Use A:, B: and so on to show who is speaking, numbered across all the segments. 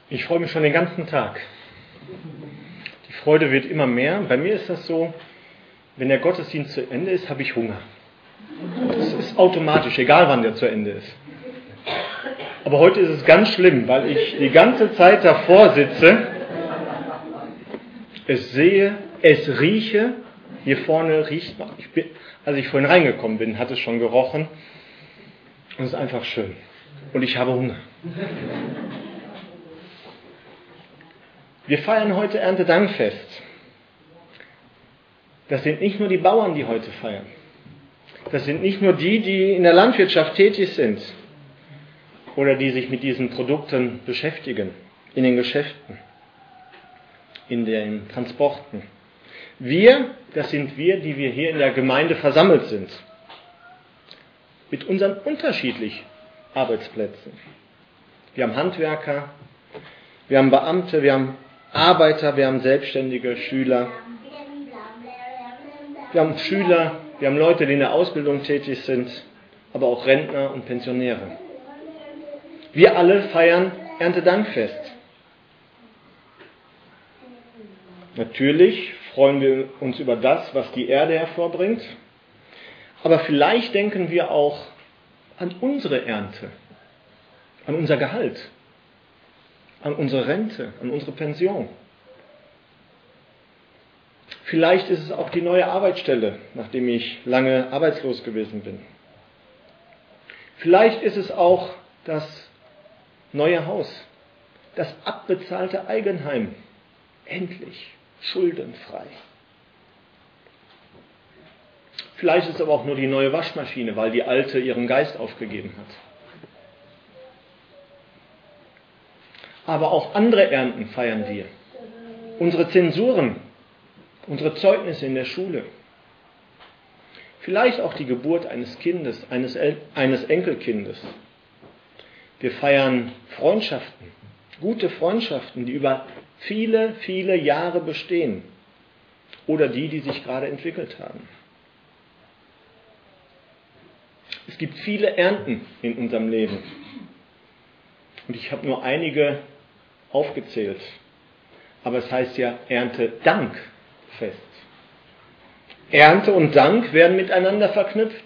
A: Ich freue mich schon den ganzen Tag. Die Freude wird immer mehr. Bei mir ist das so, wenn der Gottesdienst zu Ende ist, habe ich Hunger. Das ist automatisch, egal wann der zu Ende ist. Aber heute ist es ganz schlimm, weil ich die ganze Zeit davor sitze, es sehe, es rieche. Hier vorne riecht, als ich vorhin reingekommen bin, hat es schon gerochen. Und es ist einfach schön. Und ich habe Hunger. Wir feiern heute Erntedankfest. Das sind nicht nur die Bauern, die heute feiern. Das sind nicht nur die, die in der Landwirtschaft tätig sind oder die sich mit diesen Produkten beschäftigen, in den Geschäften, in den Transporten. Das sind wir, die wir hier in der Gemeinde versammelt sind. Mit unseren unterschiedlichen Arbeitsplätzen. Wir haben Handwerker, wir haben Beamte, wir haben Arbeiter, wir haben Selbstständige, Schüler. Wir haben Schüler, wir haben Leute, die in der Ausbildung tätig sind, aber auch Rentner und Pensionäre. Wir alle feiern Erntedankfest. Natürlich freuen wir uns über das, was die Erde hervorbringt, aber vielleicht denken wir auch an unsere Ernte, an unser Gehalt, an unsere Rente, an unsere Pension. Vielleicht ist es auch die neue Arbeitsstelle, nachdem ich lange arbeitslos gewesen bin. Vielleicht ist es auch das neue Haus, das abbezahlte Eigenheim, endlich schuldenfrei. Vielleicht ist es aber auch nur die neue Waschmaschine, weil die alte ihren Geist aufgegeben hat. Aber auch andere Ernten feiern wir. Unsere Zensuren, unsere Zeugnisse in der Schule. Vielleicht auch die Geburt eines Kindes, eines Enkelkindes. Wir feiern Freundschaften, gute Freundschaften, die über viele, viele Jahre bestehen. Oder die sich gerade entwickelt haben. Es gibt viele Ernten in unserem Leben. Und ich habe nur einige aufgezählt. Aber es heißt ja Erntedankfest. Ernte und Dank werden miteinander verknüpft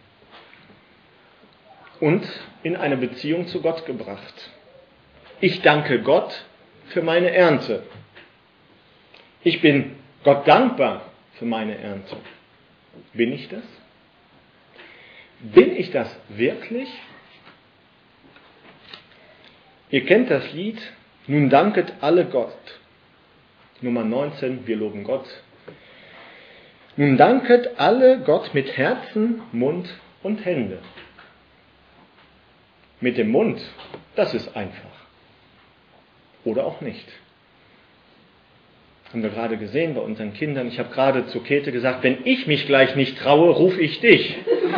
A: und in eine Beziehung zu Gott gebracht. Ich danke Gott für meine Ernte. Ich bin Gott dankbar für meine Ernte. Bin ich das? Bin ich das wirklich? Ihr kennt das Lied, nun danket alle Gott. Nummer 19, wir loben Gott. Nun danket alle Gott mit Herzen, Mund und Hände. Mit dem Mund, das ist einfach. Oder auch nicht. Haben wir gerade gesehen bei unseren Kindern. Ich habe gerade zu Käthe gesagt, wenn ich mich gleich nicht traue, rufe ich dich.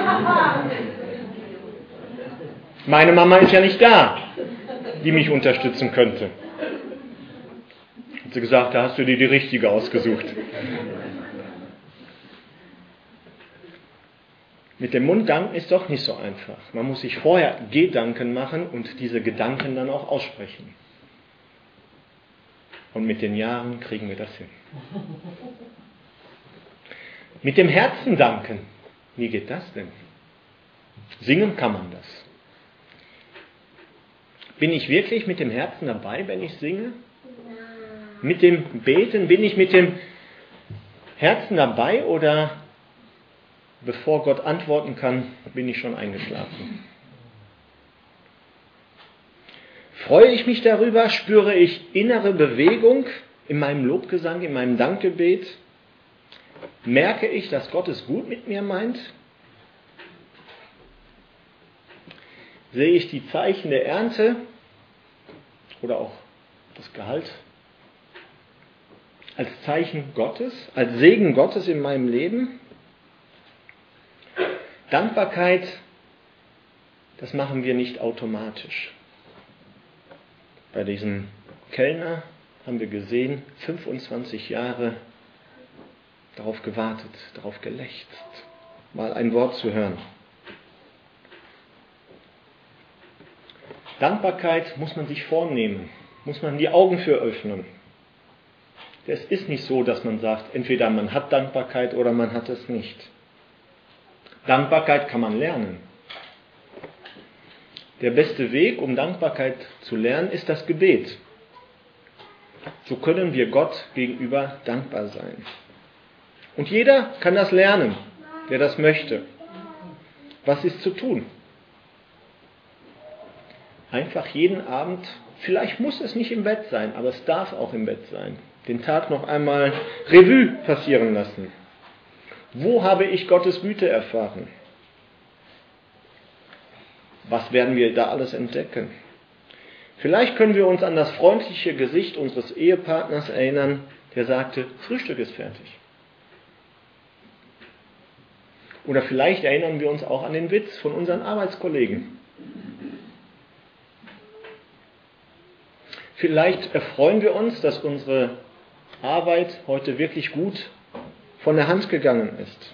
A: Meine Mama ist ja nicht da, die mich unterstützen könnte. Hat sie gesagt, da hast du dir die richtige ausgesucht. Mit dem Mund danken ist doch nicht so einfach. Man muss sich vorher Gedanken machen und diese Gedanken dann auch aussprechen. Und mit den Jahren kriegen wir das hin. Mit dem Herzen danken. Wie geht das denn? Singen kann man das. Bin ich wirklich mit dem Herzen dabei, wenn ich singe? Mit dem Beten, bin ich mit dem Herzen dabei oder bevor Gott antworten kann, bin ich schon eingeschlafen? Freue ich mich darüber? Spüre ich innere Bewegung in meinem Lobgesang, in meinem Dankgebet? Merke ich, dass Gott es gut mit mir meint? Sehe ich die Zeichen der Ernte oder auch das Gehalt als Zeichen Gottes, als Segen Gottes in meinem Leben? Dankbarkeit, das machen wir nicht automatisch. Bei diesem Kellner haben wir gesehen, 25 Jahre darauf gewartet, darauf gelächzt, mal ein Wort zu hören. Dankbarkeit muss man sich vornehmen. muss man die Augen für öffnen. Es ist nicht so, dass man sagt, entweder man hat Dankbarkeit oder man hat es nicht. Dankbarkeit kann man lernen. Der beste Weg, um Dankbarkeit zu lernen, ist das Gebet. So können wir Gott gegenüber dankbar sein. Und jeder kann das lernen, der das möchte. Was ist zu tun? Einfach jeden Abend, vielleicht muss es nicht im Bett sein, aber es darf auch im Bett sein, den Tag noch einmal Revue passieren lassen. Wo habe ich Gottes Güte erfahren? Was werden wir da alles entdecken? Vielleicht können wir uns an das freundliche Gesicht unseres Ehepartners erinnern, der sagte, Frühstück ist fertig. Oder vielleicht erinnern wir uns auch an den Witz von unseren Arbeitskollegen. Vielleicht erfreuen wir uns, dass unsere Arbeit heute wirklich gut von der Hand gegangen ist.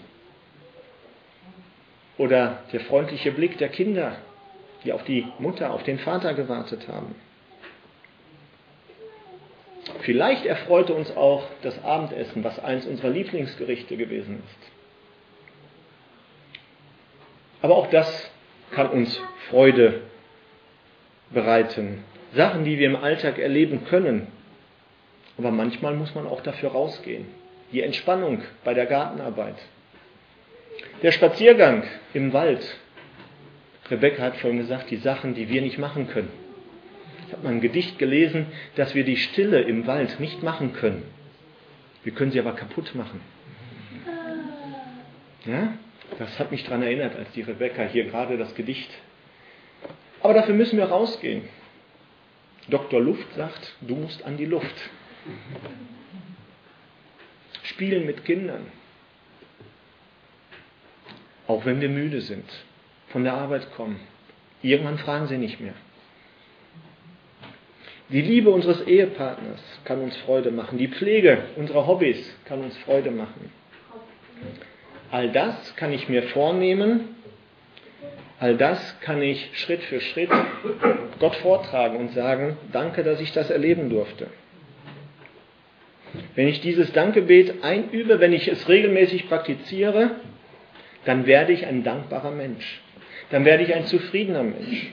A: Oder der freundliche Blick der Kinder, die auf die Mutter, auf den Vater gewartet haben. Vielleicht erfreute uns auch das Abendessen, was eins unserer Lieblingsgerichte gewesen ist. Aber auch das kann uns Freude bereiten. Sachen, die wir im Alltag erleben können. Aber manchmal muss man auch dafür rausgehen. Die Entspannung bei der Gartenarbeit. Der Spaziergang im Wald. Rebecca hat vorhin gesagt, die Sachen, die wir nicht machen können. Ich habe mal ein Gedicht gelesen, dass wir die Stille im Wald nicht machen können. Wir können sie aber kaputt machen. Ja? Das hat mich daran erinnert, als die Rebecca hier gerade das Gedicht. Aber dafür müssen wir rausgehen. Dr. Luft sagt, du musst an die Luft. Spielen mit Kindern. Auch wenn wir müde sind, von der Arbeit kommen. Irgendwann fragen sie nicht mehr. Die Liebe unseres Ehepartners kann uns Freude machen. Die Pflege unserer Hobbys kann uns Freude machen. All das kann ich mir vornehmen. All das kann ich Schritt für Schritt Gott vortragen und sagen, danke, dass ich das erleben durfte. Wenn ich dieses Dankgebet einübe, wenn ich es regelmäßig praktiziere, dann werde ich ein dankbarer Mensch. Dann werde ich ein zufriedener Mensch.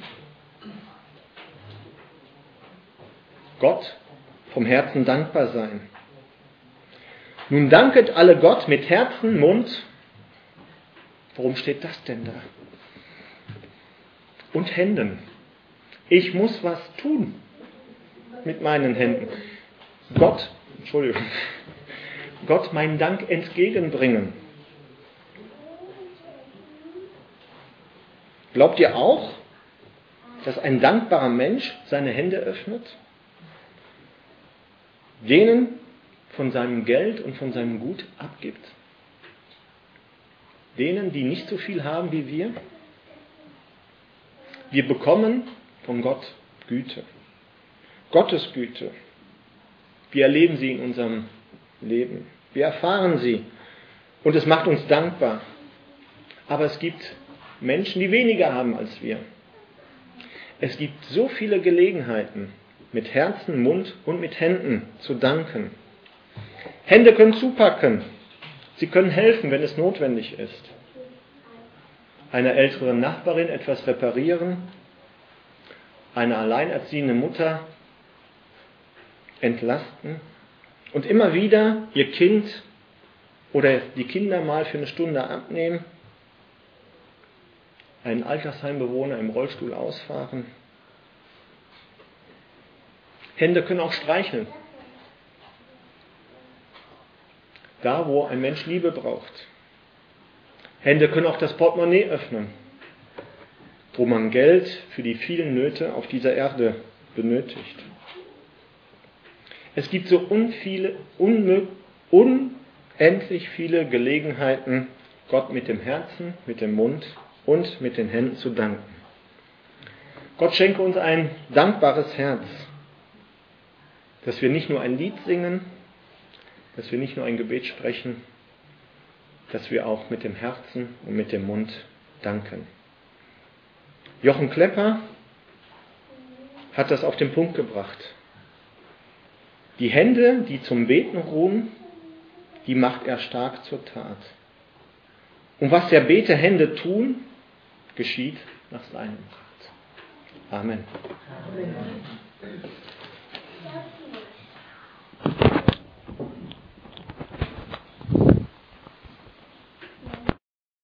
A: Gott vom Herzen dankbar sein. Nun danket alle Gott mit Herzen, Mund. Warum steht das denn da? Und Händen. Ich muss was tun mit meinen Händen. Gott meinen Dank entgegenbringen. Glaubt ihr auch, dass ein dankbarer Mensch seine Hände öffnet? Denen von seinem Geld und von seinem Gut abgibt? Denen, die nicht so viel haben wie wir? Wir bekommen von Gott Güte. Gottes Güte. Wir erleben sie in unserem Leben. Wir erfahren sie. Und es macht uns dankbar. Aber es gibt Menschen, die weniger haben als wir. Es gibt so viele Gelegenheiten, mit Herzen, Mund und mit Händen zu danken. Hände können zupacken. Sie können helfen, wenn es notwendig ist. Einer älteren Nachbarin etwas reparieren, eine alleinerziehende Mutter entlasten und immer wieder ihr Kind oder die Kinder mal für eine Stunde abnehmen, einen Altersheimbewohner im Rollstuhl ausfahren. Hände können auch streicheln. Da, wo ein Mensch Liebe braucht. Hände können auch das Portemonnaie öffnen, wo man Geld für die vielen Nöte auf dieser Erde benötigt. Es gibt so unendlich viele Gelegenheiten, Gott mit dem Herzen, mit dem Mund und mit den Händen zu danken. Gott schenke uns ein dankbares Herz, dass wir nicht nur ein Lied singen, dass wir nicht nur ein Gebet sprechen, dass wir auch mit dem Herzen und mit dem Mund danken. Jochen Klepper hat das auf den Punkt gebracht. Die Hände, die zum Beten ruhen, die macht er stark zur Tat. Und was der Betehände tun, geschieht nach seinem Rat. Amen. Amen.